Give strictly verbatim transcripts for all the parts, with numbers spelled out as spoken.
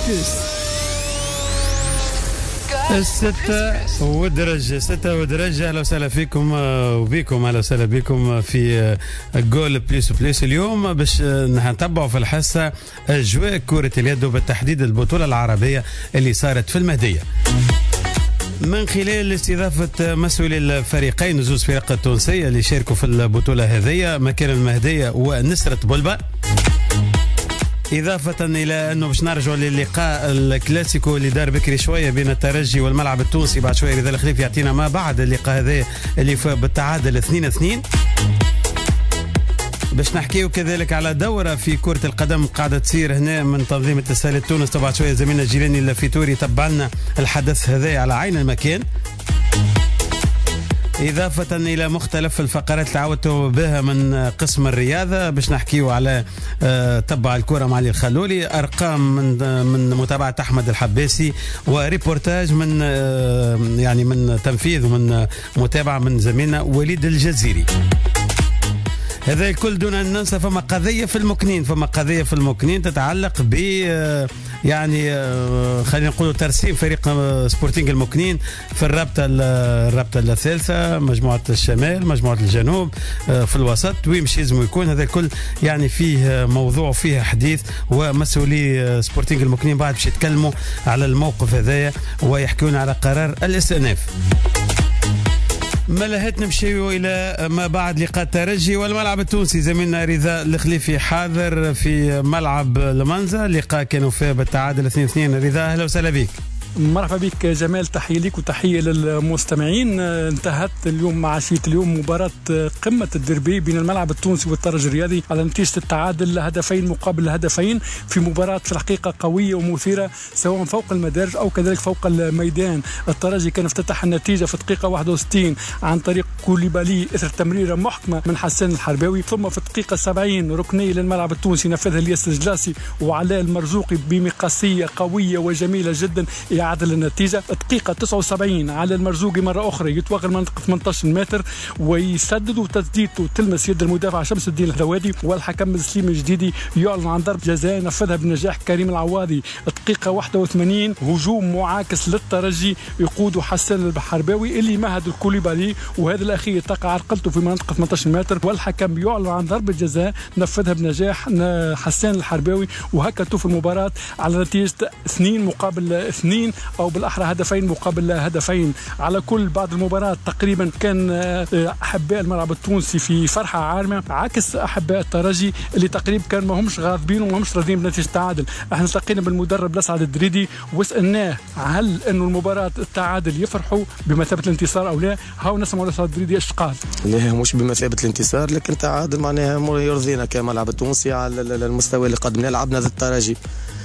بلس. ستة ودرجة ستة ودرجة. أهلا وسهلا فيكم وبيكم أهلا وسهلا بكم في جول بليس بليس. اليوم باش نتبعوا في الحصة أجواء كرة اليد وبالتحديد البطولة العربية اللي صارت في المهدية من خلال استضافة مسؤولي الفريقين زوز فرق التونسية اللي شاركوا في البطولة هذه مكان المهدية ونسرة بلبة، إضافة إلى أنه باش نرجعوا للقاء الكلاسيكو اللي دار بكري شوية بين الترجي والملعب التونسي. بعد شوية رضا الخليف يعطينا ما بعد اللقاء هذا اللي فاز بالتعادل اثنين اثنين. باش نحكيو كذلك على دورة في كرة القدم قاعدة تصير هنا من تنظيم التسالي تونس. طبعا شوية زميلنا الجيلاني اللافيتوري تبع لنا الحدث هذا على عين المكان، إضافة إلى مختلف الفقرات اللي عودتوا بها من قسم الرياضة. باش نحكيو على تبع الكرة مع علي الخلولي، أرقام من من متابعة أحمد الحباسي، وريبورتاج من يعني من تنفيذ ومن متابعة من زميلنا وليد الجزيري. هذا الكل دون أن ننسى فما قضية في المكنين فما قضية في المكنين تتعلق ب يعني خلينا نقولوا ترسيم فريق سبورتينغ المكنين في الرابطة الرابطة الثالثة، مجموعة الشمال مجموعة الجنوب في الوسط، وين مش لازم يكون. هذا الكل يعني فيه موضوع وفيه حديث، ومسؤولي سبورتينغ المكنين بعد باش يتكلموا على الموقف هذايا ويحكون على قرار الاستئناف. ملهت نمشيو الى ما بعد لقاء الترجي والملعب التونسي. زميلنا رضا الخليفي حاضر في ملعب المنزه، لقاء كانوا فيه بالتعادل اثنين اثنين. رضا اهلا وسهلا بك. مرحبا بك جمال، تحية لك وتحية للمستمعين. انتهت اليوم مع عشية اليوم مباراة قمة الدربي بين الملعب التونسي والترجي الرياضي على نتيجة التعادل هدفين مقابل هدفين في مباراة في الحقيقة قوية ومثيرة سواء فوق المدارج أو كذلك فوق الميدان. الترجي كان افتتح النتيجة في الدقيقة واحد وستين عن طريق كوليبالي إثر تمريرة محكمة من حسان الحرباوي، ثم في الدقيقة سبعين ركنية للملعب التونسي نفذها الياس الجلاسي وعلاء المرزوقي بمقاسية قوية وجميلة جدا عدل النتيجة. الدقيقة تسعة وسبعين على المرزوقي مرة أخرى يتوغل منطقة ثمانية عشر متر ويسدد وتسديده تلمس يد المدافع شمس الدين الهوادي، والحكم السليم الجديدي يعلن عن ضرب جزاء نفذها بنجاح كريم العواضي. الدقيقة واحد وثمانين هجوم معاكس للترجي يقود حسان الحرباوي اللي مهد الكوليبالي، وهذا الأخير تقع عرقلته في منطقة ثمانية عشر متر، والحكم يعلن عن ضربة جزاء نفذها بنجاح حسان الحرباوي، وهكا توفي المباراة على نتيجة اثنين مقابل اثنين أو بالأحرى هدفين مقابل هدفين. على كل بعد المباراة تقريبا كان أحباء الملعب التونسي في فرحة عارمة عكس أحباء الترجي اللي تقريبا كان ما همش غاضبين وما همش راضيين بنتيجة التعادل. احنا التقينا بالمدرب الأسعد الدريدي وسألناه هل أنه المباراة التعادل يفرحوا بمثابة الانتصار أو لا. هاو نسمع الأسعد الدريدي ايش قال. لا مش بمثابة الانتصار، لكن التعادل معناها يرضينا كملعب التونسي على المستوى اللي قدمناه. لعبنا ضد الترجي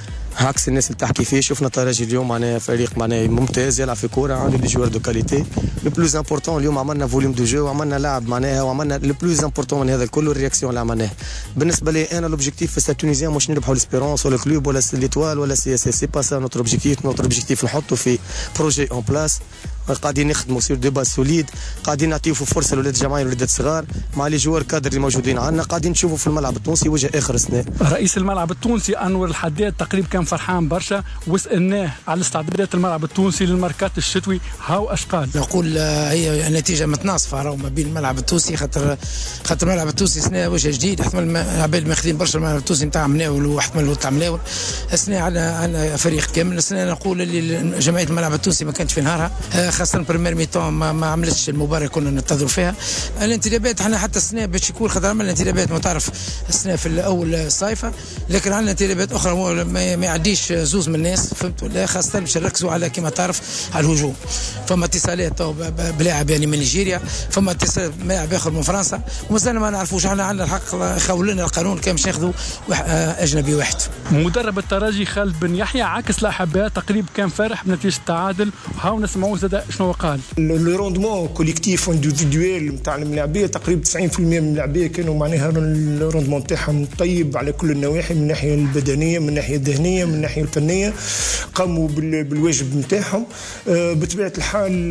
عكس الناس اللي تحكي فيه. شفنا الترجي اليوم معناها فريق معناها ممتاز يلعب في كوره، عنده دي جوار دو كاليتي. لو بلوز امبورطون اليوم عملنا فوليوم دو جو وعملنا لعب معناها، وعملنا لو بلوز امبورطون من هذا الكل الرياكسيون اللي عملناها. بالنسبه لي انا لوبجيكتيف في ستاد تونيزيان مش نربحوا ليسبيرونس ولا كلوب ولا ليتوال ولا سي اس اس، سي با سا نوتر اوبجيكتيف. نوتر اوبجيكتيف نحطوا في بروجي اون بلاس، قاعدين نخدموا سير دو باز سوليد، قاعدين نعطيو فرصه لولاد الجماعه ولاد الصغار مع لي جوار كادر اللي موجودين عندنا، قاعدين نشوفوا في الملعب التونسي وجه اخر السنه. رئيس الملعب التونسي انور الحداد تقريبا كان فرحان برشا، وسالناه على استعدادات الملعب التونسي للماركات الشتوي. هاو اش قال؟ نقول هي نتيجه متناصفه راهو ما بين الملعب التونسي، خاطر خاطر الملعب التونسي سنه وجه جديد، احتمال عباد ماخذين برشا الملعب التونسي نتاع مناول واحتمال تاع مناول. السنه عندنا فريق كامل. السنه نقول اللي جمعيه الملعب التونسي ما كانتش في نهارها، خاصه بريمير ميتون ما, ما عملتش المباراه كنا ننتظروا فيها. الانتدابات احنا حتى السنه باش يكون خاطر عملنا انتدابات ما تعرف السنه في الاول صيفه، لكن عندنا انتدابات اخرى ما يعديش زوز من الناس فهمتوا، لا خاصه باش نركزوا على كما تعرف على الهجوم. فما اتصالات بلاعب يعني من نيجيريا، فما اتصال لاعب اخر من فرنسا، ومازال ما نعرفوش. احنا عندنا الحق خول لنا القانون كان باش ناخذوا اجنبي واحد. مدرب الترجي خالد بن يحيى عكس الاحباء تقريبا كان فرح بنتيجه التعادل. وهاو نسمعوا زاد بعدها شنو قال؟ لو روندمون كوليكتيف انديفيدويل نتاع الملاعبيه تقريبا تسعين بالمئة من الملاعبيه كانوا معناها الروندمون تاعهم طيب على كل النواحي، من الناحيه البدنيه، من الناحيه الذهنيه، من الناحيه الفنيه، قاموا بالواجب نتاعهم. بطبيعه الحال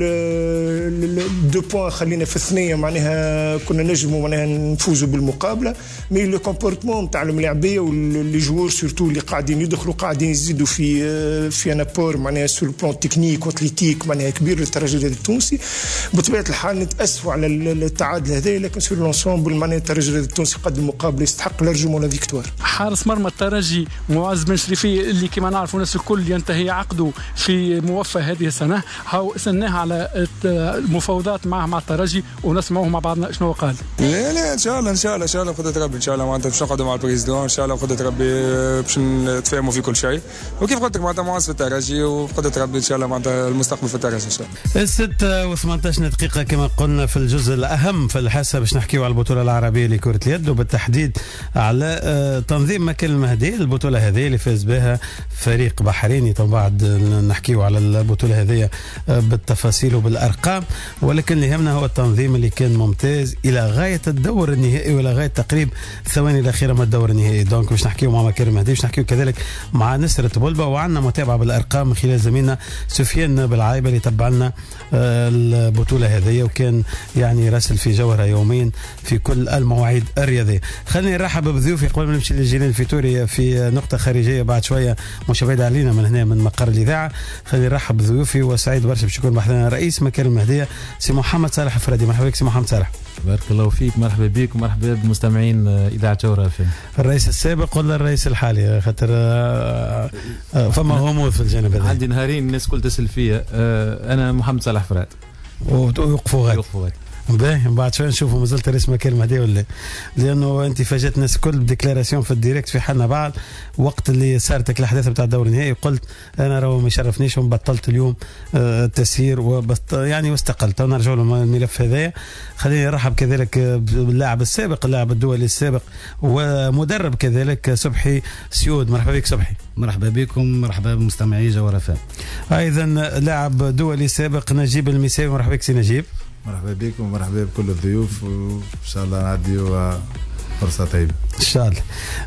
دو بوان خلينا في الثنيه معناها كنا نجموا معناها نفوزوا بالمقابله، مي لو كومبورتمون نتاع الملاعبيه واللي جوور سورتو اللي قاعدين يدخلوا قاعدين يزيدوا في في انابور معناها سور البلان تكنيك واتليتيك معناها كبير للترجي الرياضي التونسي. بطبيعه الحال نتاسفوا على التعادل هذا، لكن سور لونسومبل معناها الترجي الرياضي التونسي قدم مقابله يستحق لارجومون لا فيكتوار. حارس مرمى الترجي معز بن شريفي اللي كما نعرفوا الناس الكل ينتهي عقده في موفى هذه السنه، هاو سناه على المفاوضات معه مع الترجي ونسمعوه مع بعضنا شنو قال. لا لا ان شاء الله ان شاء الله ان شاء الله بقدرة ربي ان شاء الله معناتها باش نقعدوا مع البريزيدون ان شاء الله بقدرة ربي باش نتفاهموا في كل شيء، وكيف قلت لك معناتها معز في الترجي وبقدرة ربي ان شاء الله معناتها المستقبل في الترجي ان شاء الله. ستة وثمانية عشر دقيقة كما قلنا في الجزء الأهم في الحاسة باش نحكيوا على البطولة العربية لكرة اليد، وبالتحديد على تنظيم مكان المهدي. البطولة هذه اللي فاز بها فريق بحريني، طبعا بعد نحكيوا على البطولة هذه بالتفاصيل وبالأرقام، ولكن اللي يهمنا هو التنظيم اللي كان ممتاز إلى غاية الدور النهائي وإلى غاية تقريب الثواني الأخيرة من الدور النهائي. دونك باش نحكيوا مع مكان المهدي، باش نحكيوا كذلك مع نسرة بولبا، وعندنا متابعة بالأرقام من خلال زميلنا سفيان بالعايبة اللي تبع لنا البطولة هذه، وكان يعني راسل في جوهرة يومين في كل المواعيد الرياضية. خليني نرحب بضيوفي قبل ما نمشي للجيلين الفيتوري في نقطة خارجية بعد شوية مش بعيد علينا من هنا من مقر الإذاعة. خليني نرحب بضيوفي وسعيد برشا باش يكون بحثنا رئيس مكان المهدية سي محمد صالح فرادي. مرحبا بك سي محمد صالح. بارك الله فيك، مرحبا بك ومرحبا بمستمعين إذاعة جوهرة اف ام. الرئيس السابق ولا الرئيس الحالي؟ خاطر فما غموض في الجانب هذا. عندي نهارين الناس كل تسأل فيا. أنا محمد صالح فراد. ويوقفوا غادي. يوقفوا غادي. باهي بعد شوي نشوفوا مازلت رئيس مكان المهدي ولا، لانه انت فاجأت الناس الكل بديكلاراسيون في الديريكت في حالنا بعض وقت اللي صارت الاحداث بتاع الدور النهائي، وقلت انا راهو ما يشرفنيش وبطلت اليوم التسيير وبط يعني واستقلت. ونرجع له الملف هذايا. خليني ارحب كذلك باللاعب السابق، اللاعب الدولي السابق ومدرب كذلك صبحي سيود. مرحبا بك صبحي. مرحبا بكم، مرحبا بمستمعي جوهرة اف ام. ايضا لاعب دولي سابق نجيب المساوي. مرحبا بك سي نجيب. مرحبا بكم ومرحبا بكل الضيوف، وان شاء الله نعديوا فرصه طيبه ان شاء الله.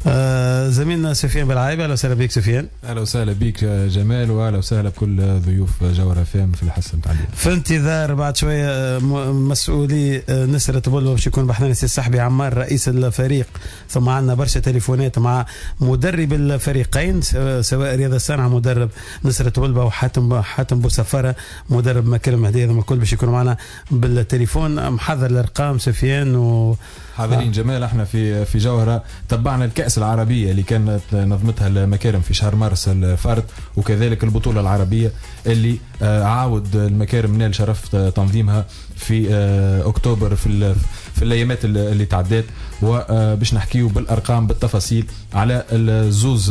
آه زميلنا سفيان بالعايبه. اهلا وسهلا بك سفيان. اهلا وسهلا بك جمال، واهلا وسهلا بكل ضيوف جوهرة اف ام في الحصه نتاع اليوم. في انتظار بعد شويه مسؤولي نسرة بولبا باش يكون بحثنا سي صاحبي عمار رئيس الفريق، ثم عندنا برشا تليفونات مع مدرب الفريقين سواء رياض الصنعة مدرب نسرة بولبا وحاتم حاتم بوسفاره مدرب مكان المهدي. هذا الكل باش يكونوا معنا بالتليفون. محضر الارقام سفيان و حاضرين. جمال احنا في في جوهرة تبعنا الكأس العربية اللي كانت نظمتها المكارم في شهر مارس الفارط، وكذلك البطولة العربية اللي عاود المكارم نال شرف تنظيمها في اكتوبر في في الايامات اللي تعدات، وباش نحكيو بالارقام بالتفاصيل على الزوز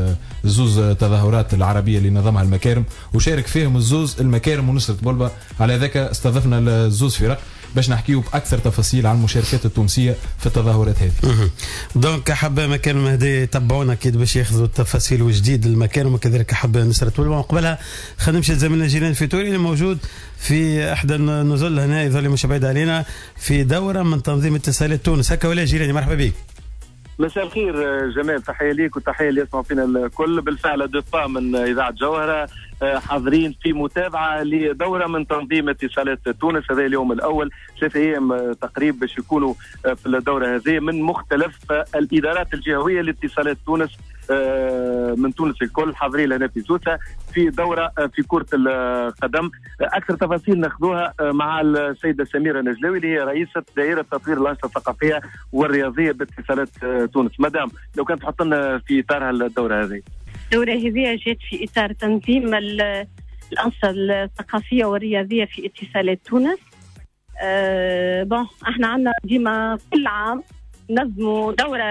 الزوز تظاهرات العربية اللي نظمها المكارم وشارك فيهم الزوز المكارم ونسرة بولبا. على ذاك استضفنا الزوز فرق باش نحكيو باكثر تفاصيل عن المشاركات التونسيه في التظاهرات هذه. دونك حب مكان المهدي يتبعونا اكيد باش ياخذوا التفاصيل وجديد المكان، وكذلك حب نسرة بولبا. قبلها خلينا نمشي لزميلنا جيلان الفيتوري اللي موجود في احدى النزل هنا يظل مش بعيد علينا في دوره من تنظيم اتصالات تونس. هكا ولا جيلاني؟ مرحبا بك. مساء الخير جمال، تحيه ليك وتحيه اللي يسمعوا فينا الكل. بالفعل دفاع من اذاعه جوهره حاضرين في متابعه لدوره من تنظيم اتصالات تونس. هذا اليوم الاول، ثلاث ايام تقريبا باش يكونوا في الدوره هذه من مختلف الادارات الجهويه لاتصالات تونس من تونس الكل حاضرين لنا في سوسه في دوره في كره القدم. اكثر تفاصيل ناخذوها مع السيده سميره نجلاوي اللي هي رئيسه دائره تطوير الانشطه الثقافيه والرياضيه باتصالات تونس. مدام لو كانت تحط لنا في اطارها الدوره هذه. الدورة هذه جات في إطار تنظيم الأنشطة الثقافية والرياضية في اتصالات تونس. أه بون احنا عندنا ديما كل عام نظموا دورة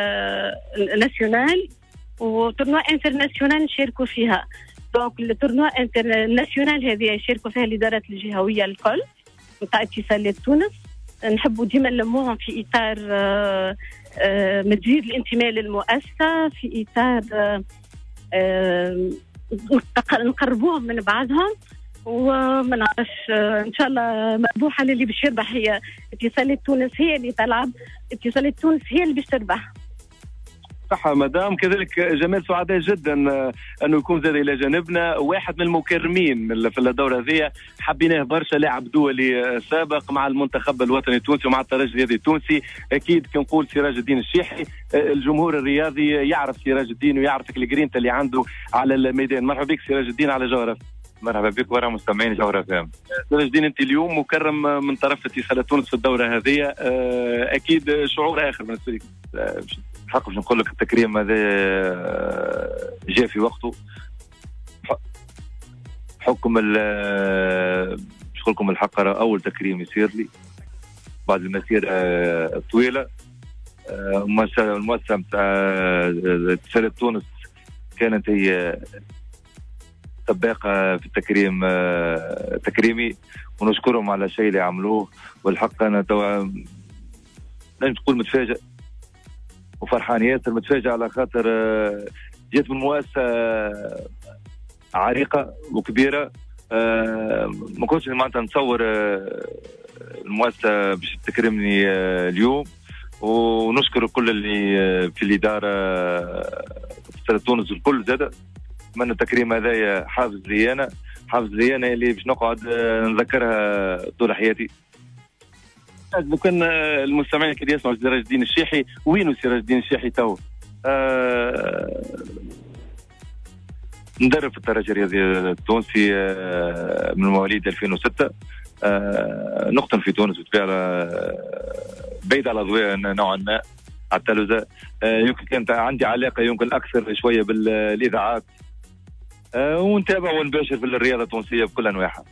ناسيونال وتورنوا انترناسيونال نشاركوا فيها. دونك التورنوا انترناسيونال هذه يشاركوا فيها الإدارات الجهوية الكل نتاع اتصالات تونس. نحبوا ديما نلموهم في إطار أه أه مدير الانتماء للمؤسسة، في إطار أه أه نقربوهم من بعضهم. وما نعرفش ان شاء الله مربوحه اللي باش يربح هي اتصالات تونس، هي اللي تلعب اتصالات تونس هي اللي باش تربح. صح مدام. كذلك جمال سعداء جدا انه يكون زاد الى جانبنا واحد من المكرمين في الدوره هذه، حبيناه برشا، لاعب دولي سابق مع المنتخب الوطني التونسي ومع الترجي الرياضي التونسي. اكيد كنقول سراج الدين الشيحي، الجمهور الرياضي يعرف سراج الدين ويعرف الجرينتا اللي عنده على الميدان. مرحبا بك سراج الدين على جوهره. مرحبا بك ورا مستمعين جوهره فام. سراج الدين، انت اليوم مكرم من طرف اتصالات تونس في الدوره هذه، اكيد شعور اخر بالنسبه لك. الحق باش نقول لك التكريم هذا جاء في وقته، حكم ال باش نقول لكم الحق اول تكريم يصير لي بعد المسيره الطويله. المؤسسه نتاع اتصالات تونس كانت هي سباقه في التكريم تكريمي، ونشكرهم على الشيء اللي عملوه. والحق انا توا لازم تقول متفاجئ وفرحان ياسر، متفاجئ على خاطر جيت من مؤسسه عريقه وكبيره. ما كنتش معناتها نتصور المؤسسه باش تكرمني اليوم، ونشكر كل اللي في الاداره في تونس الكل. زاد من التكريم هذايا حافز لي انا، حافز لي انا اللي باش نقعد نذكرها طول حياتي. لو كان المستمعين كده يسمعوا سراج الدين الشيحي، وينو سراج الدين الشيحي تو؟ آه مدرب في الترجي الرياضي التونسي آه من مواليد ألفين وستة، آه نقطن في تونس بالفعل، بعيد على الأضواء نوعا ما على التلفزة. آه يمكن كانت عندي علاقة يمكن أكثر شوية بالإذاعات، آه ونتابع ونباشر في الرياضة التونسية بكل أنواعها.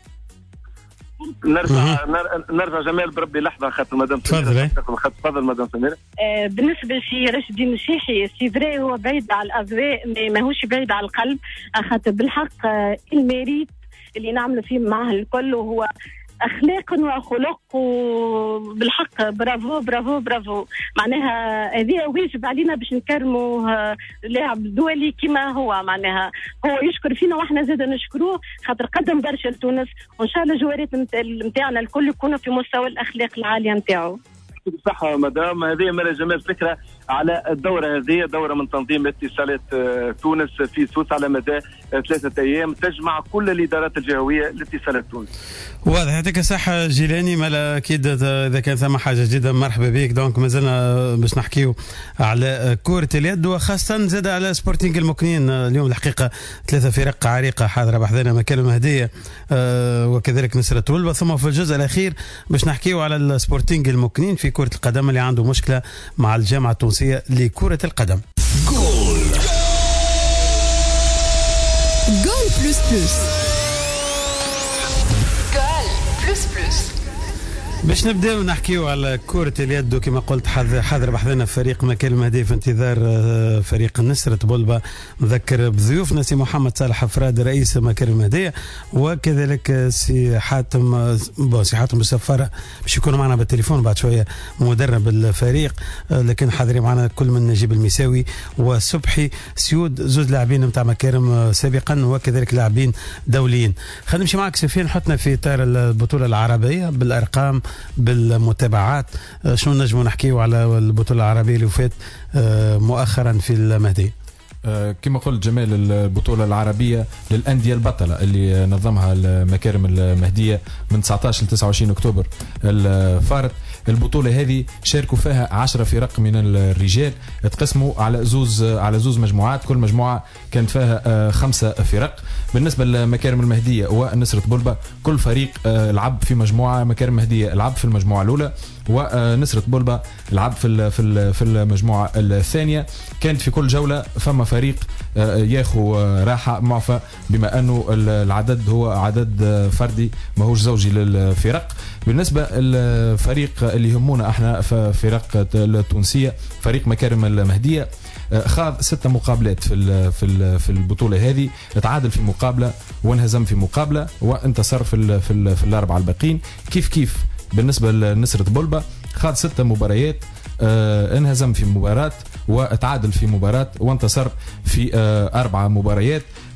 نرجع نرجع جمال بربي لحظه خاطر مدام تفضل. تفضل مدام سميره. آه بالنسبه لراشد الدين الشيحي، سي فري هو بعيد على الاذواق، ماهوش بعيد على القلب، خاطر بالحق آه الميريت اللي نعمل فيه معاه الكل، وهو اخلاق وخلق، وبالحق برافو برافو برافو. معناها هذه واجب علينا باش نكرموا لاعب دولي كما هو، معناها هو يشكر فينا واحنا زاد نشكروه خاطر قدم برشا لتونس، وان شاء الله الجوارات نتاعنا الكل يكونوا في مستوى الاخلاق العاليه نتاعو. صح مدام. هذه ملا جمال فكره على الدوره هذه، دوره من تنظيم اتصالات تونس في سوس على مدى ثلاثه ايام، تجمع كل الادارات الجهويه لاتصالات تونس. واضح. يعطيك الصحة جيلاني. مالا أكيد إذا كان ثم حاجة جديدة مرحبا بك. دونك مازلنا باش نحكيو على كرة اليد، وخاصة زاد على سبورتينغ المكنين. اليوم الحقيقة ثلاثة فرق عريقة حاضرة بحذنا، مكان المهدية آه وكذلك نصرة ولبة. ثم في الجزء الأخير باش نحكيو على السبورتينغ المكنين في كرة القدم اللي عنده مشكلة مع الجامعة التونسية لكرة القدم. جول جول بلس بلس باش نبداو نحكيو على كرة اليد. كما قلت حاضر بحذنا فريق مكان المهدي في انتظار فريق النصرة بولبا. نذكر بضيوفنا سي محمد صالح فراد رئيس مكان المهدية، وكذلك سي حاتم سي حاتم السفارة باش يكونوا معنا بالتليفون بعد شوية، مدرب الفريق. لكن حاضرين معنا كل من نجيب المساوي وصبحي سيود، زوج لاعبين نتاع مكارم سابقا وكذلك لاعبين دوليين. خلينا نمشي معك سفيان، حطنا في اطار البطولة العربية بالارقام بالمتابعات. شنو نجموا نحكيو على البطولة العربية اللي فات مؤخرا في المهدي؟ كما قلت جمال، البطولة العربية للأندية البطلة اللي نظمها المكارم المهدية من تسعطاش ل تسعة وعشرين أكتوبر الفارط. البطولة هذه شاركوا فيها عشرة فرق من الرجال، تقسموا على زوز على زوز مجموعات، كل مجموعة كانت فيها خمسة فرق. بالنسبة للمكارم المهدية ونصرة بولبا، كل فريق لعب في مجموعة. مكارم المهدية لعب في المجموعة الأولى، ونصرة بولبا لعب في في المجموعة الثانية. كانت في كل جولة فما فريق ياخو راحة معفى، بما أنه العدد هو عدد فردي ماهوش زوجي للفرق. بالنسبة للفريق اللي يهمونا احنا في فرق التونسية، فريق مكارم المهدية خاض ستة مقابلات في في في البطولة هذه، تعادل في مقابلة وانهزم في مقابلة وانتصر في في, في الأربعة الباقين. كيف كيف بالنسبة لنصرة بولبا، خاض ستة مباريات، آه انهزم في مباراة وتعادل في مباراة وانتصر في آه أربعة مباريات.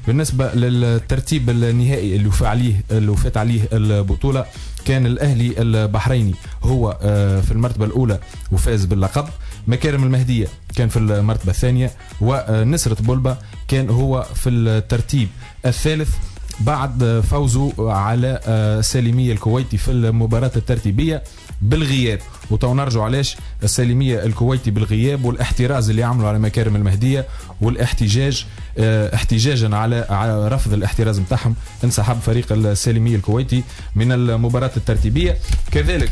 بالنسبه للترتيب النهائي اللي وفى عليه اللي وفات عليه البطوله، كان الاهلي البحريني هو في المرتبه الاولى وفاز باللقب، مكارم المهديه كان في المرتبه الثانيه، ونسرة بولبا كان هو في الترتيب الثالث بعد فوزه على السالمية الكويتي في المباراة الترتيبية بالغياب. وتو نرجع علاش السالمية الكويتي بالغياب والاحتراز اللي عملوا على مكارم المهدية والاحتجاج اه احتجاجا على, على رفض الاحتراز متاعهم انسحب فريق السالمية الكويتي من المباراة الترتيبية. كذلك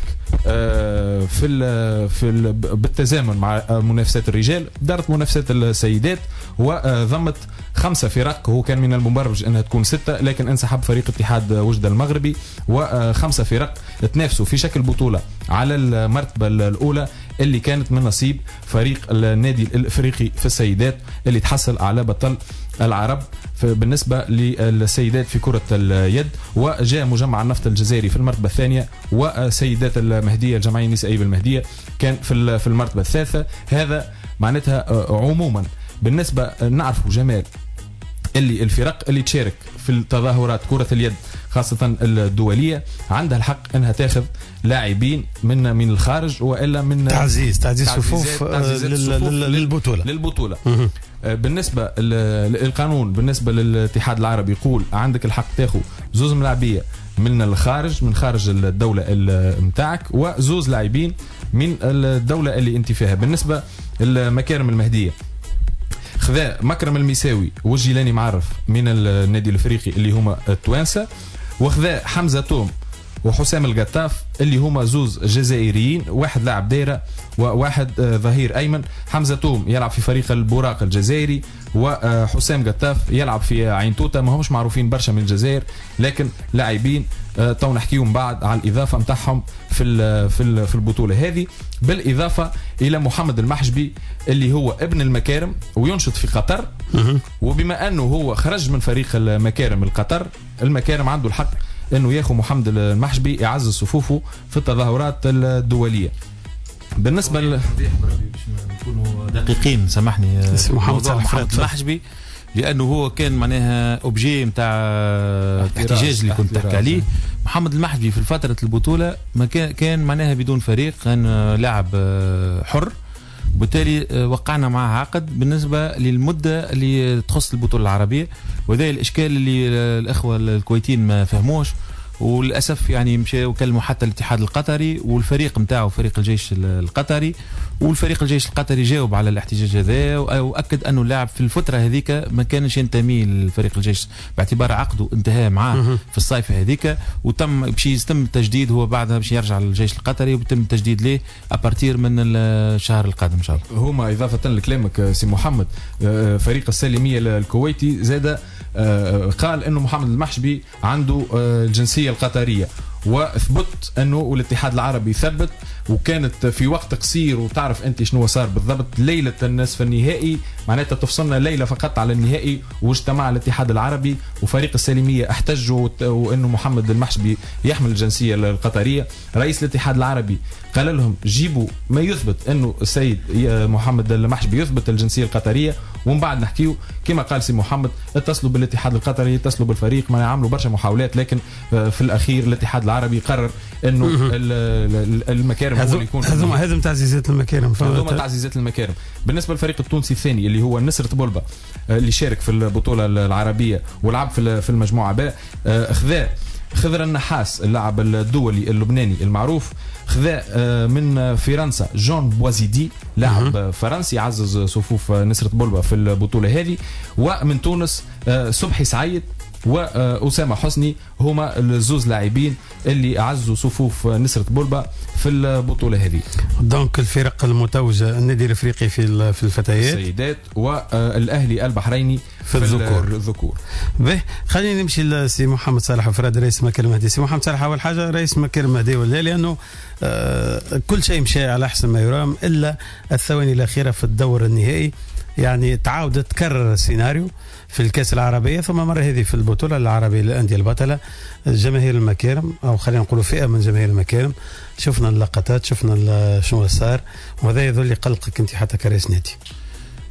اه في ال في ال بالتزامن مع منافسات الرجال دارت منافسات السيدات وضمت خمسة فرق، هو كان من المبرمج انها تكون ستة لكن انسحب فريق اتحاد وجدة المغربي، وخمسة فرق تنافسوا في شكل بطولة على المرتبة الأولى اللي كانت من نصيب فريق النادي الافريقي في السيدات اللي تحصل على بطل العرب بالنسبة للسيدات في كرة اليد، وجاء مجمع النفط الجزائري في المرتبة الثانية، وسيدات المهدية الجمعية النسائية بالمهدية كان في في المرتبة الثالثة. هذا معناتها عموما بالنسبة نعرفوا جمال اللي الفرق اللي تشارك في التظاهرات كرة اليد خاصة الدولية عندها الحق انها تاخذ لاعبين من من الخارج والا من تعزيز تعزيز صفوف للبطولة للبطولة بالنسبة للقانون بالنسبة للاتحاد العربي يقول عندك الحق تاخذ زوز ملاعبية من الخارج من خارج الدولة متاعك وزوز لاعبين من الدولة اللي انت فيها. بالنسبة للمكارم المهدية خذا مكرم المساوي والجيلاني معرف من النادي الافريقي اللي هما التوانسه، وخذا حمزه توم وحسام القطاف اللي هما زوز جزائريين، واحد لاعب دايره وواحد ظهير ايمن. حمزه توم يلعب في فريق البوراق الجزائري، وحسام قطاف يلعب في عين توته، ما همش معروفين برشا من الجزائر لكن لاعبين تو نحكيهم بعد على الاضافه نتاعهم في في في البطوله هذه، بالاضافه الى محمد المحجبي اللي هو ابن المكارم وينشط في قطر، وبما انه هو خرج من فريق المكارم القطر المكارم عنده الحق انه ياخذ محمد المحجبي يعزز صفوفه في التظاهرات الدوليه. بالنسبه ل نكونوا دقيقين سامحني محمد محمد المحجبي لانه هو كان معناها اوبجي نتاع احتجاج اللي كنت تحكي عليه. محمد المحجبي في فتره البطوله ما كان كان معناها بدون فريق، كان لاعب حر، وبالتالي وقعنا معه عقد بالنسبه للمده اللي تخص البطوله العربيه، وهذا الاشكال اللي الاخوه الكويتيين ما فهموش، وللاسف يعني مشى وكلموا حتى الاتحاد القطري والفريق نتاعو فريق الجيش القطري، والفريق الجيش القطري جاوب على الاحتجاج هذا واكد انه اللاعب في الفتره هذيك ما كانش ينتمي لفريق الجيش باعتبار عقده انتهى معاه في الصيف هذيك، وتم باش يتم التجديد هو بعدها باش يرجع للجيش القطري وبيتم التجديد ليه ابارتير من الشهر القادم ان شاء الله. هما اضافه لكلامك سي محمد فريق السالميه الكويتي زاد قال انه محمد المحجبي عنده الجنسيه القطريه، وثبت انه الاتحاد العربي ثبت، وكانت في وقت قصير وتعرف انت شنو صار بالضبط ليله النصف النهائي، معناتها تفصلنا ليله فقط على النهائي، واجتمع الاتحاد العربي وفريق السالميه احتجوا وانه محمد المحجبي يحمل الجنسيه القطريه. رئيس الاتحاد العربي قال لهم جيبوا ما يثبت انه السيد محمد المحجبي يثبت الجنسيه القطريه، ومن بعد نحكيو كما قال سي محمد اتصلوا بالاتحاد القطري اتصلوا بالفريق، ما يعملوا برشا محاولات، لكن في الاخير الاتحاد العربي قرر انه المكارم هو اللي يكون هذوما هذوما تعزيزات المكارم هذوما تعزيزات المكارم. بالنسبه للفريق التونسي الثاني اللي هو نسرة بولبا اللي شارك في البطوله العربيه ولعب في المجموعه ب، خذا خضر النحاس اللاعب الدولي اللبناني المعروف، خذا من فرنسا جون بوازيدي لاعب فرنسي عزز صفوف نسرة بولبا في البطوله هذه، ومن تونس صبحي سعيد وأسامة حسني هما الزوز لاعبين اللي عزوا صفوف نسرة بولبا في البطولة هذه. دونك الفرق المتوجة النادي الافريقي في في الفتيات السيدات والاهلي البحريني في الذكور الذكور. به خلينا نمشي لسي محمد صالح فراد رئيس مكارم المهدي. سي محمد صالح اول حاجه رئيس مكارم المهدي ولا لانه آه كل شيء مشى على احسن ما يرام الا الثواني الاخيره في الدور النهائي، يعني تعاود تكرر السيناريو في الكاس العربيه، ثم مره هذه في البطوله العربيه للانديه البطله. جماهير المكارم او خلينا نقولوا فئه من جماهير المكارم شفنا اللقطات، شفنا شنو صار، وهذا يظل يقلقك انت حتى كرئيس نادي.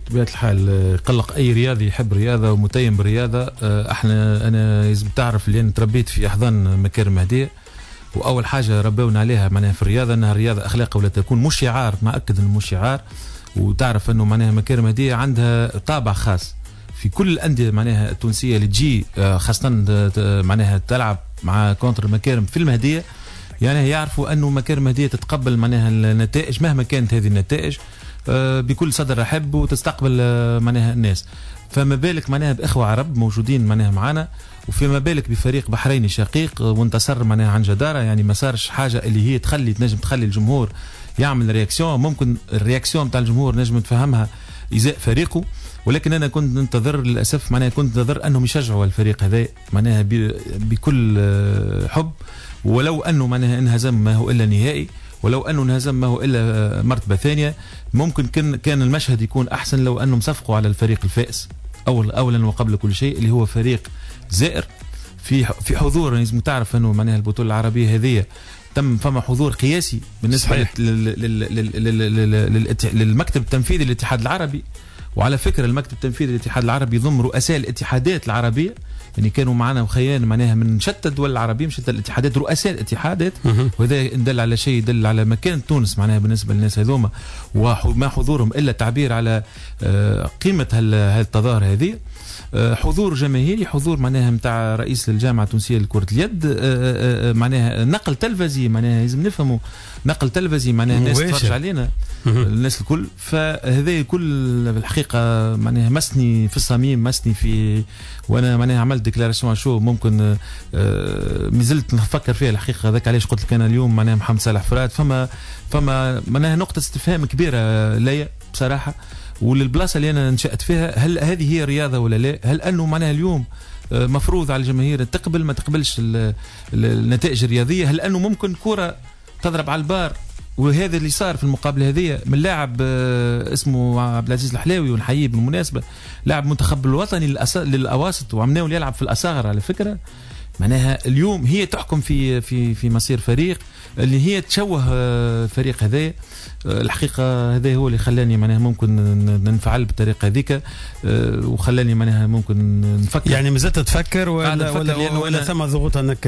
بطبيعة الحال يقلق أي رياضي يحب رياضة ومتيم بالرياضة. احنا أنا لازم تعرف اللي أنا تربيت في أحضان مكارم هدية، وأول حاجة ربونا عليها معناها في الرياضة أنها الرياضة أخلاق ولا تكون مش شعار، ما أكد أنه مش شعار. وتعرف أنه معناها مكارم هدية عندها طابع خاص في كل الأندية معناها التونسية اللي تجي خاصة معناها تلعب مع كونتر المكارم في المهدية، يعني يعرفوا أنه مكارم هدية تتقبل معناها النتائج مهما كانت هذه النتائج بكل صدر رحب وتستقبل معناها الناس. فما بالك معناها بإخوة عرب موجودين معناها معنا، وفيما بالك بفريق بحريني شقيق وانتصر معناها عن جدارة، يعني ما صارش حاجة اللي هي تخلي تنجم تخلي الجمهور يعمل رياكسيون. ممكن الرياكسيون بتاع الجمهور نجم نتفهمها إزاء فريقه، ولكن أنا كنت ننتظر للأسف معناها كنت ننتظر أنهم يشجعوا الفريق هذا معناها بكل حب، ولو أنه معناها انهزم ما هو إلا نهائي، ولو أنه انهزم ما هو إلا مرتبة ثانية. ممكن كان كان المشهد يكون أحسن لو أنهم صفقوا على الفريق الفائز أول أولا وقبل كل شيء، اللي هو فريق زائر في في حضور. لازم تعرف أنه معناها البطولة العربية هذه تم فما حضور قياسي بالنسبة للمكتب التنفيذي للاتحاد العربي. وعلى فكرة المكتب التنفيذي للاتحاد العربي يضم رؤساء الاتحادات العربية، يعني كانوا معنا وخيان معناها من شتى الدول العربية، مش شتى الاتحادات، رؤساء الاتحادات. وهذا يدل على شيء، يدل على مكان تونس معناها بالنسبة للناس هذوما، وما حضورهم إلا تعبير على قيمة هالتظاهر هذه. حضور جماهيري، حضور معناها متاع رئيس الجامعة التونسية لكرة اليد، معناها نقل تلفزي، معناها لازم نفهموا نقل تلفزي معناها الناس تتفرج علينا الناس الكل. فهذا كل الحقيقة معناها مسني في الصميم، مسني في، وانا معناها عملت ديكلاراسيون شو ممكن مازلت نفكر فيها الحقيقة. هذاك علاش قلت لك انا اليوم معناها محمد صالح فراد فما فما معناها نقطة استفهام كبيرة ليا بصراحة، وللبلاصة اللي أنا نشأت فيها. هل هذه هي رياضة ولا لا؟ هل أنه معناها اليوم مفروض على الجماهير تقبل ما تقبلش النتائج الرياضية؟ هل أنه ممكن كرة تضرب على البار؟ وهذا اللي صار في المقابلة هذه من لاعب اسمه عبد العزيز الحلاوي، ونحييه بالمناسبة، لاعب منتخب الوطني للأواسط وعمناه يلعب في الأصاغر على فكرة. معناها اليوم هي تحكم في في في مصير فريق، اللي هي تشوه فريق هذا. الحقيقة هذا هو اللي خلاني معناها ممكن ننفعل بالطريقة هذيك، وخلاني معناها ممكن نفكر. يعني مازلت تفكر ولا ولا, ولا ثم ضغوط انك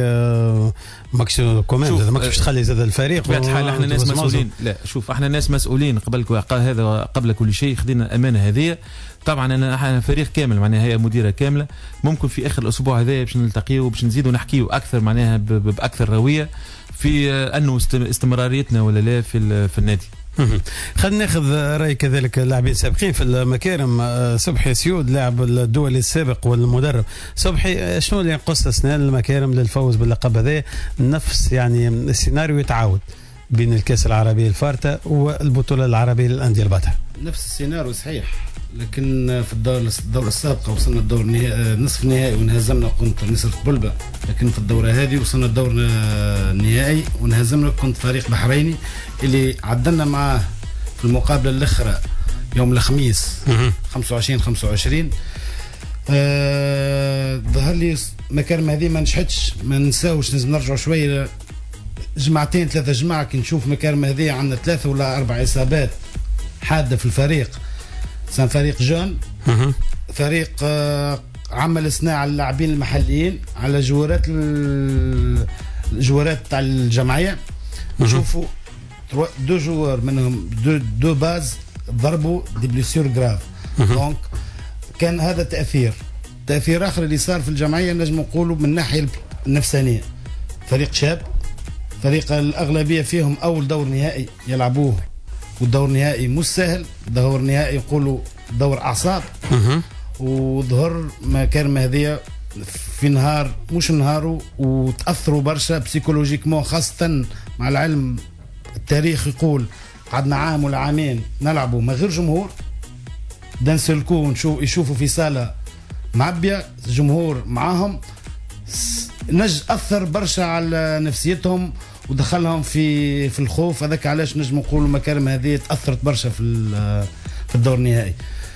ماكش كوماند ماكش تخلي زاد الفريق؟ بطبيعة الحال احنا ناس مسؤولين. لا شوف، احنا ناس مسؤولين قبل هذا قبل كل شيء، خدينا الامانة هذه. طبعا انا احنا فريق كامل معناها هي مديرة كاملة. ممكن في اخر الاسبوع هذا باش نلتقيو باش نزيدوا نحكيو اكثر معناها باكثر روية في انه استمراريتنا ولا لا في في النادي. خلينا ناخذ راي كذلك اللاعبين السابقين في المكارم. صبحي سيود لاعب الدولي السابق والمدرب. صبحي، شنو اللي ينقص اسنان المكارم للفوز باللقب هذا؟ نفس يعني السيناريو يتعاود بين الكاس العربي الفارته والبطوله العربيه للانديه الباطله. نفس السيناريو صحيح، لكن في الدور الدورة السابقة وصلنا الدور نصف النهائي ونهزمنا كنت نصر بلبة، لكن في الدورة هذه وصلنا الدور النهائي ونهزمنا كنت فريق بحريني اللي عدلنا معاه في المقابلة الأخرى يوم الخميس خمسة وعشرين خمسة وعشرين. أه ظهر لي مكارم هذه ما نجحتش، ما ننساوش لازم نرجعوا شوية جمعتين ثلاثة جماعة كي نشوف مكارم هذه عندنا ثلاثة ولا أربع إصابات حادة في الفريق. سان فريق جون، فريق عمل صناعة على اللاعبين المحليين، على جوارات الجوارات تاع الجمعية. نشوفوا دو جوار منهم دو, دو باز ضربوا دي بليسيور جراف. دونك كان هذا تأثير. تأثير آخر اللي صار في الجمعية نجم نقولوا من الناحية النفسانية. فريق شاب، فريق الأغلبية فيهم أول دور نهائي يلعبوه، والدور النهائي مش سهل، دور نهائي يقولوا دور أعصاب. وظهر مكارم هذه في نهار مش نهاره، وتأثروا برشا بسيكولوجيكمون، خاصة مع العلم التاريخ يقول قعدنا عام ولا عامين نلعبوا من غير جمهور، دنسلكو نشوف يشوفوا في صالة معبية جمهور معاهم، نج أثر برشا على نفسيتهم ودخلهم في في الخوف. هذاك علاش نجم نقولوا مكارم هذه تأثرت برشا في في الدور النهائي.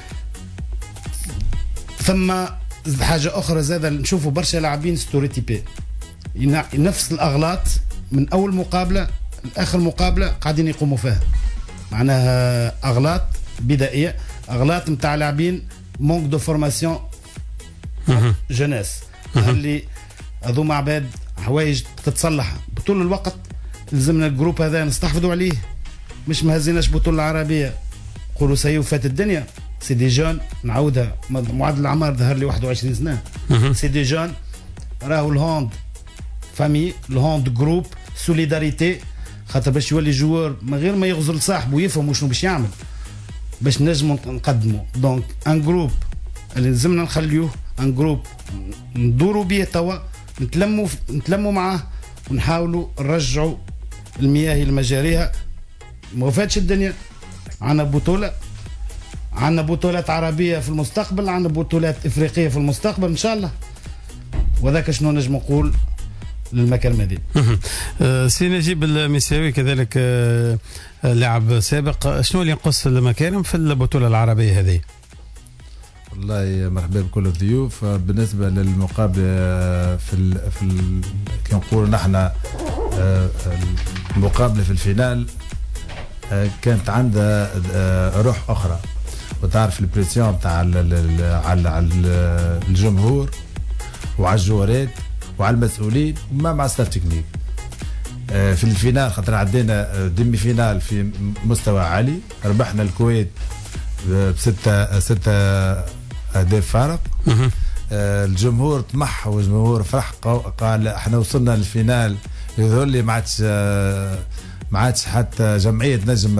ثم حاجة أخرى زاد نشوفوا برشا لاعبين ستوريتيبي، نفس الأغلاط من أول مقابلة لآخر مقابلة قاعدين يقوموا فيها، معناها أغلاط بدائيه، اغلاط نتاع لاعبين، مونك دو فورماسيون جونيس، اللي هذوما عباد حوايج تتصلح بطول الوقت. لازمنا الجروب هذا نستحفظوا عليه، مش ما هزيناش بطولة العربية قولوا سيو فات الدنيا. سي دي جون، نعاودها معدل العمر ظهر لي واحد وعشرين سنة. سي دي جون، راهو الهوند فامي، الهوند جروب، سوليداريتي، خاطر باش يولي جوار من غير ما يغزل صاحبه ويفهم شنو باش يعمل باش نجموا نقدموا. دونك ان جروب اللي لازمنا نخليوه ان جروب ندوروا بيه توا، نتلموا نتلموا معاه ونحاولوا نرجعوا المياه لمجاريها. ما فاتش الدنيا، عندنا بطولة، عندنا بطولات عربية في المستقبل، عندنا بطولات إفريقية في المستقبل إن شاء الله. وذاك شنو نجم نقول للمكان المدينة. سي نجيب المساوي كذلك لاعب سابق، شنو اللي ينقص المكارم في البطولة العربية هذه؟ والله مرحبا بكل الضيوف. بالنسبة للمقابلة في ال في ال كي نقول نحن المقابلة في الفينال كانت عندها روح أخرى، وتعرف البريسيون بتاع على الجمهور وعلى الجوارات وعلى المسؤولين وما مع ستاف تكنيك. في الفينال خاطر عدينا ديمي فينال في مستوى عالي، ربحنا الكويت بستة ستة أهداف فارق. الجمهور طمح والجمهور فرح، قال احنا وصلنا للفينال، يظهر لي ما عادش ما عادش حتى جمعية نجم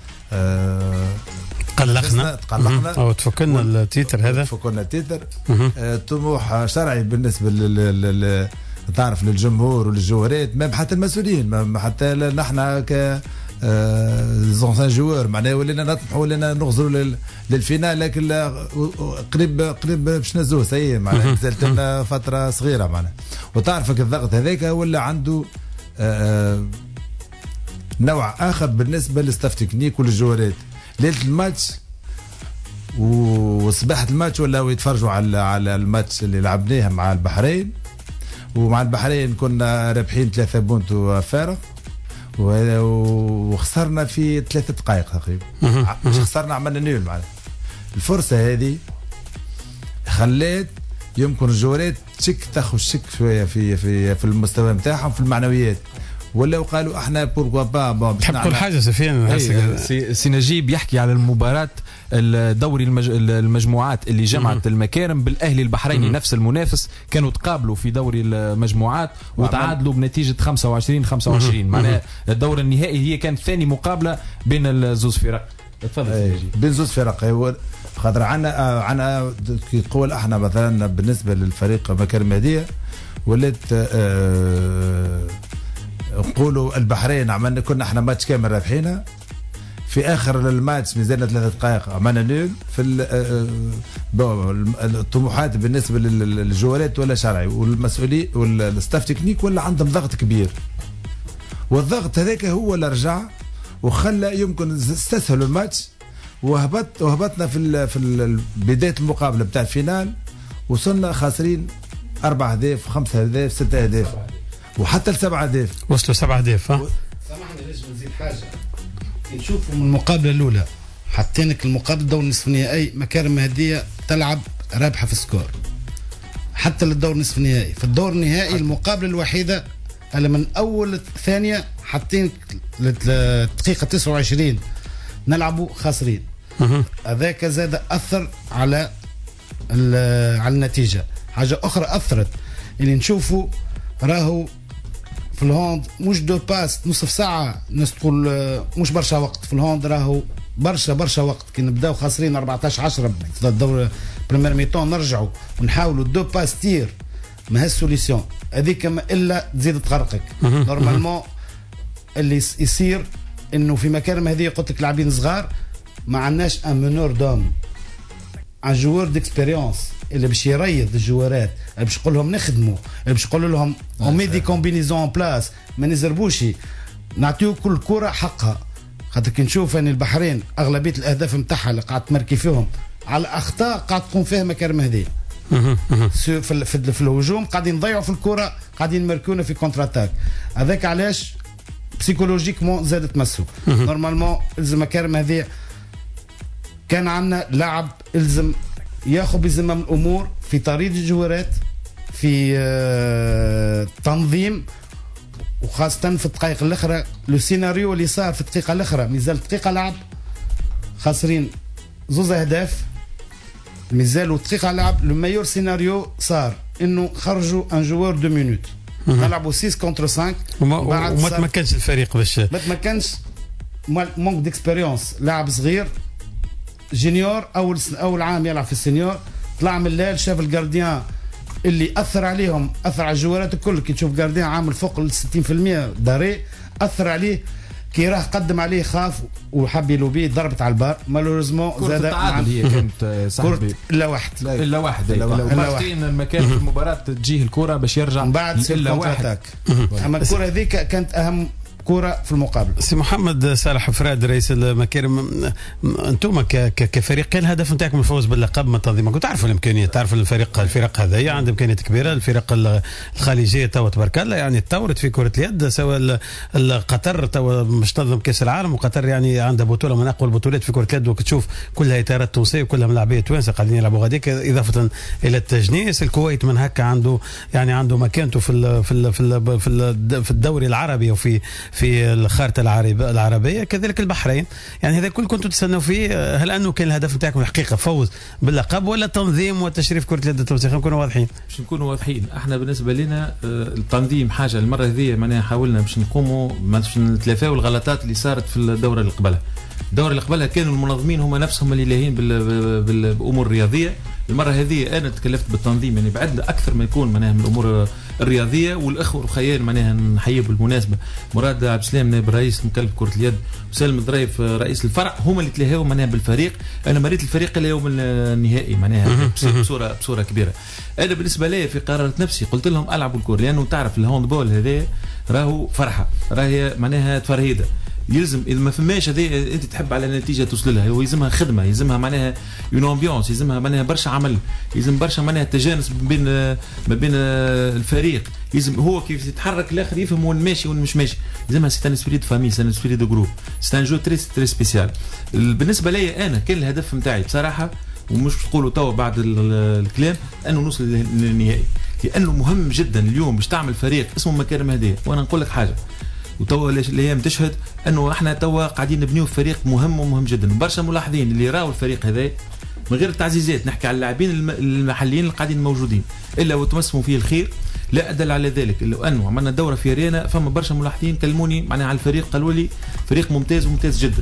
تقلقنا تقلقنا او تفكنا التيتر هذا، تفكنا التيتر. طموح شرعي بالنسبه لل تعرف للجمهور وللجوارات، ما حتى المسؤولين، ما حتى نحن ك زونسان جوار معناها ولينا نطمحوا ولينا نغزروا للفينال، لكن قريب قريب باش نزوه سي معناها نزلت لنا فتره صغيره معناها. وتعرفك الضغط هذاك ولا عنده نوع اخر بالنسبه للستاف تكنيك وللجوارات. ليله الماتش وصباحة الماتش ولاو يتفرجوا على على الماتش اللي لعبناه مع البحرين، ومع البحرين كنا رابحين ثلاثة بونت وفارق، وخسرنا في ثلاثة دقائق تقريبا. مش خسرنا، عملنا نيول معنا. الفرصة هذه خلات يمكن الجوارات تشك تاخذ شك شوية في في في المستوى نتاعهم في المعنويات، ولا وقالوا احنا بوركوا با باش تحب تقول حاجه سفيان؟ سي, سي نجيب يحكي على المباراه الدوري المج... المجموعات اللي جمعت المكارم بالاهلي البحريني، نفس المنافس، كانوا تقابلوا في دوري المجموعات وتعادلوا بنتيجه خمسة وعشرين خمسة وعشرين. معناها الدور النهائي هي كانت ثاني مقابله بين الزوز فرق. تفضل. بين زوز فرق هو خاطر عنا عنا كي نقول احنا مثلا بالنسبه للفريق مكارم هديه ولات اه نقولوا البحرين عملنا كنا احنا ماتش كامل رابحينها، في اخر الماتش نزلنا ثلاثة دقائق عملنا نول. في الطموحات بالنسبه للجوالات ولا شرعي والمسؤولين والستاف تكنيك ولا عندهم ضغط كبير، والضغط هذاك هو اللي رجع وخلى يمكن استسهلوا الماتش، وهبط وهبطنا في في بدايه المقابله بتاع الفينال، وصلنا خاسرين اربع اهداف خمسة اهداف ستة اهداف وحتى لسبع اهداف، وصلوا سبع اهداف. ها سامحني لازم نزيد حاجه. نشوفوا من المقابله الاولى حاطينك المقابله دور نصف النهائي، مكارم هديه تلعب رابحه في السكور حتى للدور نصف النهائي. في الدور النهائي المقابله الوحيده اللي من اول ثانيه حاطينك للدقيقه تسعة وعشرين نلعبوا خاسرين. هذاك زاد اثر على على النتيجه. حاجه اخرى اثرت اللي نشوفوا راهو في الهوند مش دو باس نصف ساعة، الناس تقول مش برشا وقت. في الهوند راهو برشا برشا وقت. كي نبداو خاسرين أربعطاش عشرة في الدور بريمير ميتون نرجعوا ونحاولوا دو باس تير، ما هي سوليسيون هذيك الا تزيد تغرقك. نورمالمون اللي يصير انه في مكارم هذه قلت لك لاعبين صغار ما عندناش ان منور دوم، ان جوور ديكسبيريونس اللي باش يريض الجوارات، اللي باش يقول لهم نخدموا، اللي باش يقول لهم اون مي دي كومبينيزون بلاس، ما نزربوش، نعطيو كل كره حقها. خاطر كي نشوف ان البحرين اغلبيه الاهداف نتاعها اللي قاعد تمركي فيهم على اخطاء قاعد تقوم فيها مكارم هذه. في, في, في الهجوم قاعدين نضيعوا في الكره، قاعدين يمركونا في كونتر اتاك. هذاك علاش بسيكولوجيكمون زادت تمسوا. نورمالمون لازم مكارم هذه كان عندنا لاعب الزم ياخذ بزمام الامور في طريق الجوارات، في آه تنظيم، وخاصه في الدقائق الاخرى. لو سيناريو اللي صار في الدقيقه الاخرى مازال دقيقه لعب خاسرين زوز اهداف، مازالوا دقيقه لعب. لو مايور سيناريو صار انه خرجوا ان جوار دو مينوت، نلعبوا ستة كونتر خمسة وما, وما تمكنش الفريق باش ما تمكنش. مونك ديكسبيريونس، لاعب صغير جونيور اول اول عام يلعب في السينيور، طلع من الليل شاف الجارديان اللي اثر عليهم، اثر على الجوارات الكل. كي تشوف جارديان عامل فوق ال ستين بالمئة داري، اثر عليه. كي راه قدم عليه خاف وحب يلوبيه، ضربت على البار. مالوريزمون زاد التعادل هي كانت صاحبي الا واحد الا واحد الا واحد المكان في المباراه تجيه الكره باش يرجع بعد الا واحد. اما الكره هذيك كانت اهم كرة في المقابل. سي محمد صالح فراد رئيس المكارم، انتم كفريق كان الهدف نتاعكم الفوز باللقب من تنظيمكم، تعرفوا الامكانيات، تعرفوا الفريق الفرق هذه عندها امكانيات كبيره. الفرق الخليجيه توا تبارك الله يعني تطورت في كره اليد، سواء قطر توا مش تنظم كاس العالم، وقطر يعني عندها بطوله من اقوى البطولات في كره اليد، وتشوف كلها اطارات تونسيه وكلها ملاعبيه توانسه قاعدين يلعبوا غاديك، اضافه الى التجنيس. الكويت من هكا عنده يعني عنده مكانته في ال في ال في ال في, ال في الدوري العربي وفي في الخارطه العربيه، كذلك البحرين. يعني هذا كل كنتوا تستنوا فيه. هل انه كان الهدف نتاعكم الحقيقه فوز باللقب ولا تنظيم وتشريف كره اليد التونسيه؟ خلينا نكونوا واضحين. باش نكونوا واضحين، احنا بالنسبه لنا التنظيم حاجه. المره هذه معناها حاولنا باش نقوموا باش نتلافاو الغلطات اللي صارت في الدوره اللي قبلها. الدوره اللي قبلها كانوا المنظمين هم نفسهم اللي لاهين بالامور الرياضيه. المره هذه انا تكلفت بالتنظيم، يعني بعدنا اكثر ما يكون معناها من الامور الرياضيه. والاخوه الخيال معناها نحيي بالمناسبه مراد عبد السلام نائب رئيس مكلف كره اليد، وسالم الضريف رئيس الفرع، هما اللي تلاهاو معناها بالفريق. انا مريت الفريق الى يوم النهائي معناها بصوره بصوره كبيره. انا بالنسبه لي في قرارة نفسي قلت لهم العبوا الكره، لانه تعرف الهاندبول هذا راهو فرحه، راهي معناها تفرهيده. يلزم اذا ما فماش هذه انت تحب على نتيجه توصل لها، هو يلزمها خدمه، يلزمها معناها اون امبيونس، يلزمها معناها برشا عمل، يلزم برشا معناها تجانس ما بين ما بين الفريق. يلزم هو كيف يتحرك الاخر يفهم وين ماشي وين مش ماشي. يلزمها سي ان سبيريت فامي، سي ان سبيريت دو جروب، سي ان جو تري تري سبيسيال. بالنسبه لي انا كان الهدف نتاعي بصراحه، ومش تقولوا توا بعد الكلام، انه نوصل للنهائي، لانه مهم جدا اليوم باش تعمل فريق اسمه مكارم هديه. وانا نقول لك حاجه، وتوا الايام تشهد انه احنا توا قاعدين نبنيو فريق مهم ومهم جدا. برشا ملاحظين اللي راوا الفريق هذا من غير التعزيزات، نحكي على اللاعبين المحليين اللي قاعدين موجودين، الا وتمسموا فيه الخير. لا ادل على ذلك الا انه عملنا دوره في ريانا، فما برشا ملاحظين كلموني معناها على الفريق، قالوا لي فريق ممتاز وممتاز جدا.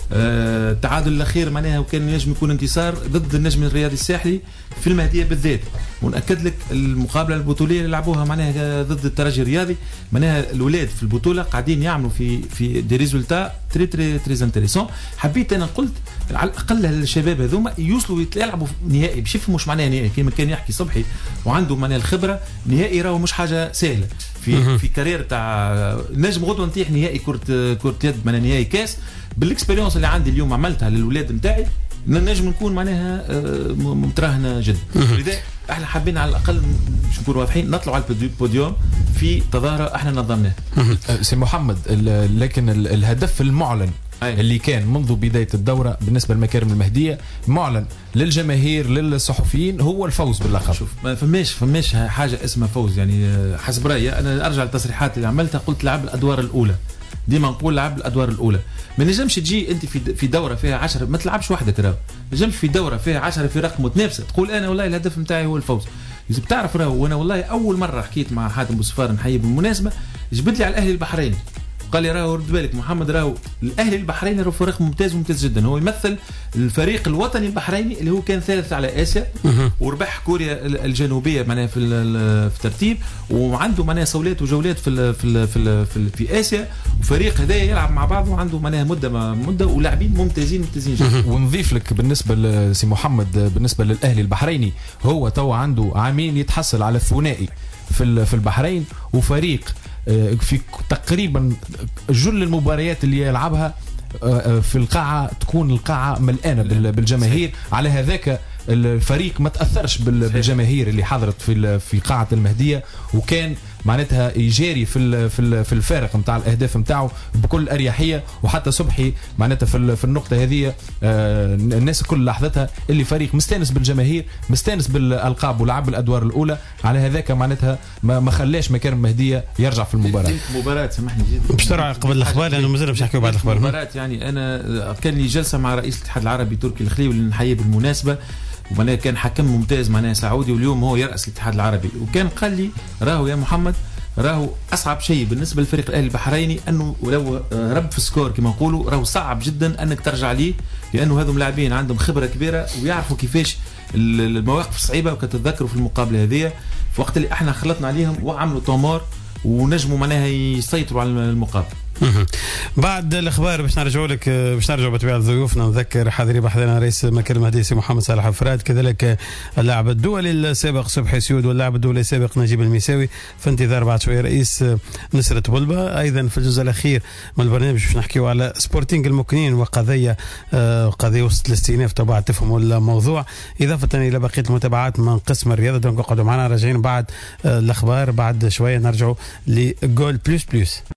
آه التعادل الاخير معناها وكان ينجم يكون انتصار ضد النجم الرياضي الساحلي في المهديه بالذات. ونأكد لك المقابله البطوليه اللي لعبوها معناها ضد الترجي الرياضي، معناها الاولاد في البطوله قاعدين يعملوا في في دي ريزولتا تري تري تري انتريسون. حبيت انا قلت على الاقل الشباب هذوما يوصلوا يلعبوا نهائي باش يفهموا مش معناها نهائي. كما كان يحكي صبحي وعنده معناها الخبره، نهائي راهو مش حاجه سهله في في كارير تاع نجم غدوه نطيح نهائي كره كره يد، معناها نهائي كاس. بالاكسبيريونس اللي عندي اليوم عملتها للاولاد نتاعي، نجم نكون معناها متراهنه جدا. لذا احنا حابين على الاقل باش نكونوا واضحين نطلعوا على البوديوم في تظاهره احنا نظمناها. سي محمد، لكن الهدف المعلن أي. اللي كان منذ بدايه الدوره بالنسبه للمكارم المهديه معلن للجماهير للصحفيين هو الفوز باللقب. شوف ما فماش فماش حاجه اسمها فوز، يعني حسب رايي انا ارجع للتصريحات اللي عملتها، قلت لعب الادوار الاولى. ديما نقول لعب الادوار الاولى. ما نجمش تجي انت في في دوره فيها عشرة ما تلعبش وحدك، راهو ما نجمش في دوره فيها عشرة فرق متنافسه تقول انا والله الهدف نتاعي هو الفوز. لازم تعرف راهو، وانا والله اول مره حكيت مع حاتم بوصفار نحيي بالمناسبه، جبت لي على الاهلي البحريني، قال لي راهو رد بالك محمد، راهو الاهلي البحريني راهو فريق ممتاز ممتاز جدا، هو يمثل الفريق الوطني البحريني اللي هو كان ثالث على اسيا وربح كوريا الجنوبيه معناها في في الترتيب، وعنده معناها صولات وجولات في في في, في, في اسيا. وفريق هذا يلعب مع بعض وعنده معناها مده مده ولاعبين ممتازين ممتازين جدا. ونضيف لك بالنسبه لسي محمد، بالنسبه للاهلي البحريني هو تو عنده عامين يتحصل على الثنائي في في البحرين، وفريق في تقريبا جل المباريات اللي يلعبها في القاعة تكون القاعة ملآنة بالجماهير. على هذاك الفريق ما تأثرش بالجماهير اللي حضرت في في قاعة المهدية، وكان معناتها يجاري في في في الفارق نتاع الاهداف نتاعو بكل اريحيه. وحتى صبحي معناتها في في النقطه هذه الناس الكل لاحظتها اللي فريق مستانس بالجماهير، مستانس بالالقاب ولعب الادوار الاولى، على هذاك معناتها ما خلاش مكارم مهديه يرجع في المباراه. مباراه سامحني جدا بسرعه قبل الاخبار لانه مازال باش نحكيو بعد الاخبار. مباراه يعني انا كان لي جلسه مع رئيس الاتحاد العربي تركي الخليوي اللي نحييه بالمناسبه، ومعناها كان حكم ممتاز معناها سعودي، واليوم هو يرأس الاتحاد العربي، وكان قال لي راهو يا محمد راهو اصعب شيء بالنسبه للفريق الاهلي البحريني انه ولو رب في السكور كما نقولوا راهو صعب جدا انك ترجع ليه، لانه هذو لاعبين عندهم خبره كبيره ويعرفوا كيفاش المواقف الصعيبه. وكتتذكروا في المقابله هذه في وقت اللي احنا خلطنا عليهم وعملوا طمار ونجموا معناها يسيطروا على المقابله. بعد الاخبار باش نرجعوا لك باش نرجعوا بطبيعه ضيوفنا. نذكر حاضرين بحضرنا رئيس مكارم مهدي سي محمد صالح فراد، كذلك اللاعب الدولي السابق صبحي سيود واللاعب الدولي السابق نجيب الميساوي، في انتظار بعد شويه رئيس نصرة بلبة. ايضا في الجزء الاخير من البرنامج باش نحكيوا على سبورتينغ المكنين وقضيه قضيه وسط الاستئناف، طبعا تفهموا الموضوع، اضافه الى بقيه المتابعات من قسم الرياضه. دونك اقعدوا معنا راجعين بعد الاخبار، بعد شويه نرجعوا لجول بلوس بلوس.